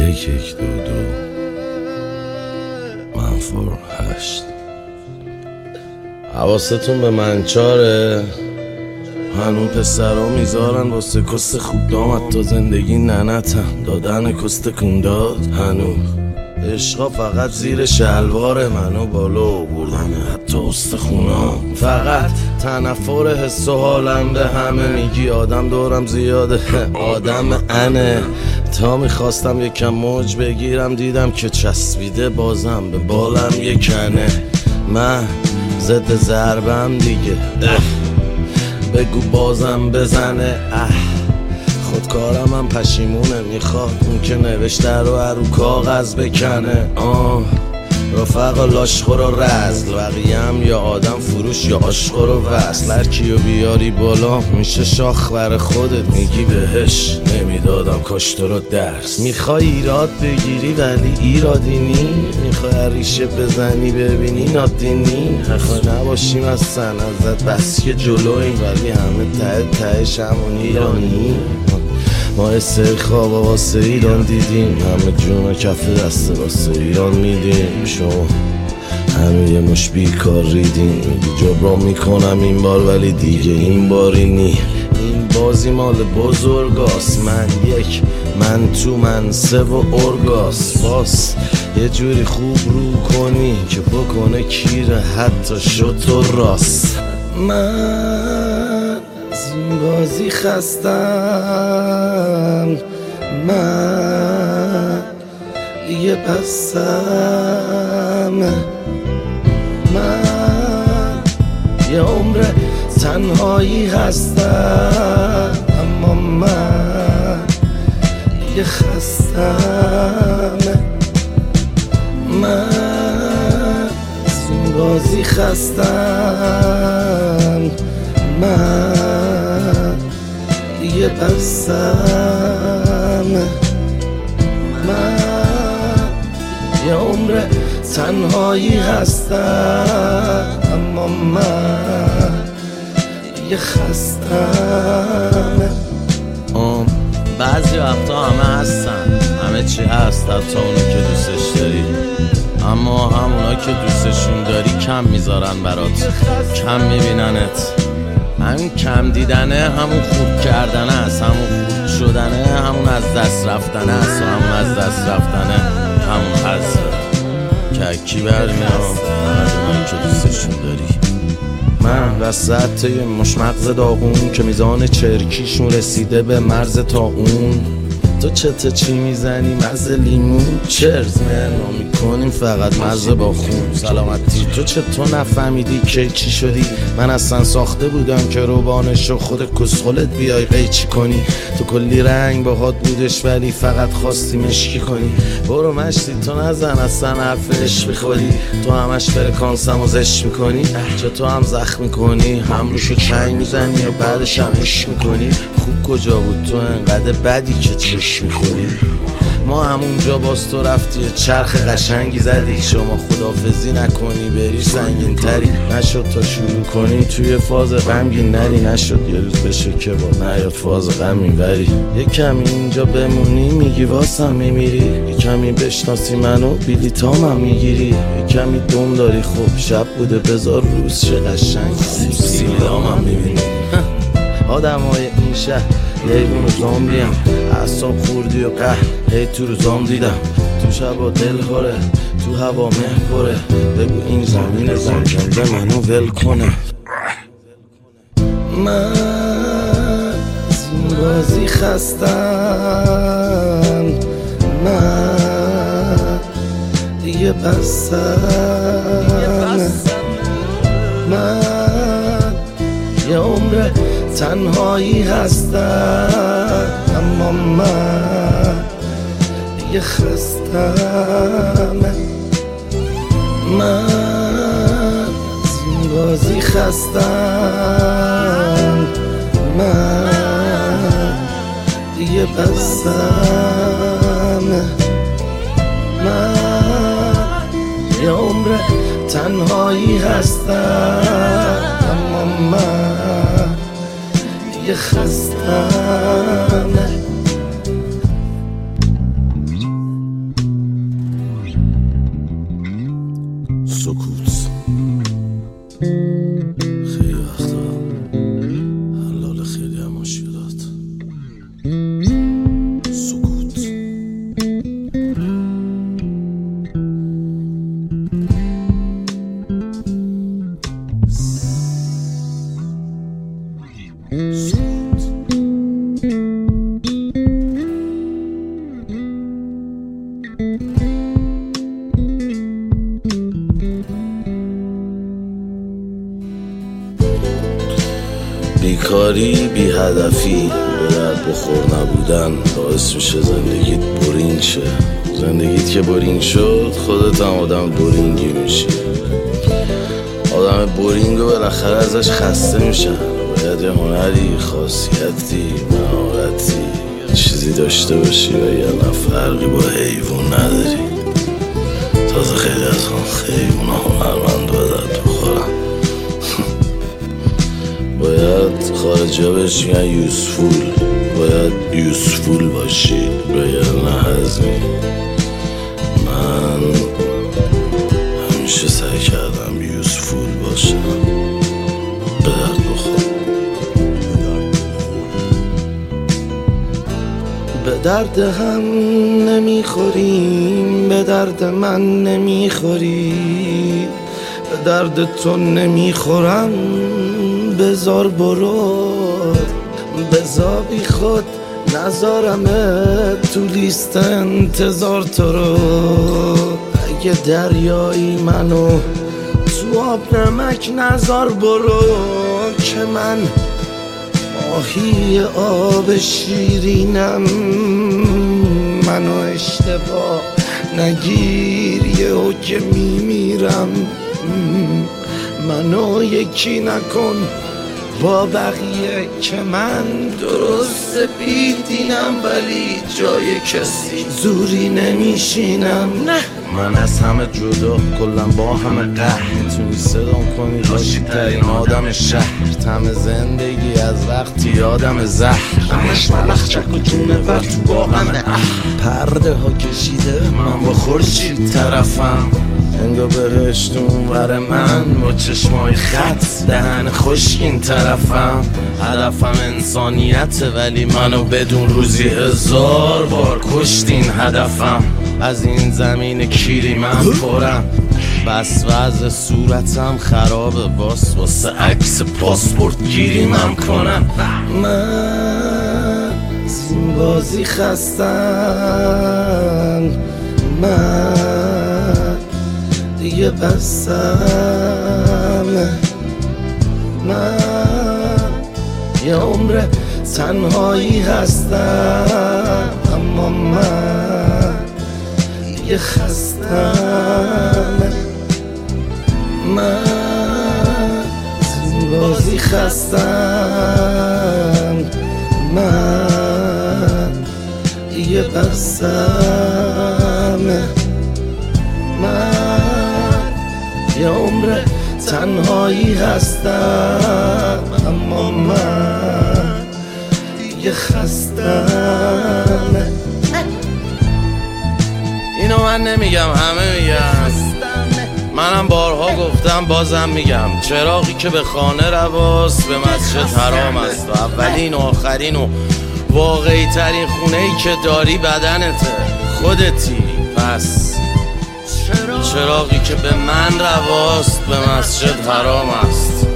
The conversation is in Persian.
1 2 2 منفور 8. حواستون به منچاره، هنون پسرا میذارن واسه کست خوب دامد تا زندگی ننتن دادن کست کنداد. هنون عشقا فقط زیر شلوار منو بالا بردن حتی استخونا. فقط تنفر حس و حالم به همه میگی آدم دورم زیاده آدم انه. تا میخواستم یکم موج بگیرم دیدم که چسبیده بازم به بالم یکنه. من ضد ضربم دیگه بگو بازم بزنه. خودکارم هم پشیمونه، میخواد اون که نوشته رو کاغذ بکنه. رفقا لاشخور و رزل، بقیم یا آدم فروش یا عاشقور و وصل. هر کیو بیاری بالا میشه شاخ بر خودت، میگی بهش نمیدادم کاش تو رو درس. میخوای ایراد بگیری ولی ایرادی نی، میخوای ریشه بزنی ببینی نادینی. میخوای نباشیم از سن ازت بس که جلویم ولی همه تهش همون ایرانی. ما سری خواب واسه ایران دیدیم، همه جون کف دست واسه ایران میدیم. شما همه یه مش بیکار ریدیم، میگی جبران میکنم این بار ولی دیگه این باری نی. این بازی مال بزرگاست، من یک من تو من سه و ارگاس. باس یه جوری خوب رو کنی که بکنه کیره حتی شد تو راست. من از این بازی خستم، من دیگه بستم. من یه عمر تنهایی هستم، اما من دیگه خستم. من از این بازی خستم، من دیگه بستم. من یه عمر تنهایی هستم، اما من دیگه خستم. بعضی وقتا همه هستن، همه چی هست حتی اونو که دوستش داری، اما همونا که دوستشون داری کم میذارن برات، کم میبیننت. همین کم دیدنه همون خورد کردنه است، همون خورد شدنه همون از دست رفتنه است، و همون از دست رفتنه همون حذفه که اکی برمیام فقط اونایی که دوستشون داری. من وسط یه مش مغز داغون که میزان چرکیشون رسیده به مرز تا اون. تو چی میزنی مزه لیمون، چرز منو میکنیم فقط مزه با خون. سلامتی تو چطور نفهمیدی که چی شدی؟ من اصلا ساخته بودم که روبانشو خود کسخلت بیای قیچی کنی. تو کلی رنگ باهات بودش ولی فقط خواستی مشکی کنی. برو مشتی تو نزن اصلا حرف عشق میخوری، تو همش فرکانسمو زشت میکنی. چه تو هم زخم میکنی، هم روشو چنگ میزنی و بعدش هم عشق میکنی. خوب کجا بود تو انقدر بدی که چشم میخوری؟ ما همونجا باز تو رفتی چرخ قشنگی زدی. شما خدافزی نکنی بری سنگین تری، نشد تا شروع کنی توی فاز غمگین نری. نشد یه روز بشه که با نیاد فاز غمین بری. یه کمی اینجا بمونی میگی واسم میمیری، یه کمی بشناسی منو بیلیتام هم میگیری. یه کمی دم داری خوب شب بوده بذار روز چه قشنگ سیلام هم میبینی. آدم های این شهر لیوون و زامبی هم، اعصاب خوردی و قهر هی تو روزام دیدم. تو شبا دل خوره تو هوا مه پره، بگو این زمین زنجان به منو ول کنه. من از این بازی خستم، من دیگه بستم. من یه عمر تنهایی هستم، اما من دیگه خستم. من از این بازی خستم، من دیگه بستم. من یه عمر تنهایی هستم، اما من دیگه خستم. بیکاری بی هدفی به درد بخور نبودن باعث میشه زندگیت بورینگ شه. زندگیت که بورینگ شد خودت هم آدم بورینگی میشی. آدم بورینگو بالاخره ازش خسته میشن. باید یه هنری، خاصیتی، مهارتی، چیزی داشته باشی و یه فرقی با حیوان نداری. تازه خیلی از اون حیونا هنرمند به درد بخورن. باید خارجی ها بهش میگن یوزفول. باید یوزفول باشی بگن نه هزمی. من همیشه سعی کردم یوزفول باشم، به درد بخور. به درد هم نمیخوریم، به درد من نمیخوری، به درد تو نمیخورم. بذار برو، بذار بی خود نذارمه تو لیست انتظار تو رو. اگه دریایی منو تو آب نمک نذار برو، که من ماهی آب شیرینم. منو اشتباه نگیر یهو که میمیرم. منو یکی نکن با بقیه که من درست بیدینم، ولی جای کسی زوری نمیشینم. نه من از همه جدا، کلم با همه قهر. میتونی صدام کنی باشی ترین آدم شهر. تم زندگی از وقتی آدم زهر. همش ملخ چک و جونه ور تو با همه پرده ها کشیده، من با خورشید طرفم. انگار بهشت اونور من با چشمای خط، دهن خشکین طرفم. هدفم انسانیته ولی منو بدون روزی 1000 بار کشتین هدفم. از این زمین کیری من پرم، بس وضع صورتم خرابه، باس واسه عکس پاسپورت گیری من کنم. من از این بازی خستم، من دیگه بستم. من یه عمر تنهایی هستم، اما من دیگه خستم. من از این بازی خستم، من دیگه بستم. من یه عمر تنهایی هستم، اما من دیگه خستم. اینو من نمیگم، همه میگن. منم بارها گفتم بازم میگم، چراغی که به خانه رواست به مسجد حرام است. و اولین و آخرین و واقعی ترین خونه‌ای که داری بدنته، خودتی. پس چراغی که به من رواست به مسجد حرام است.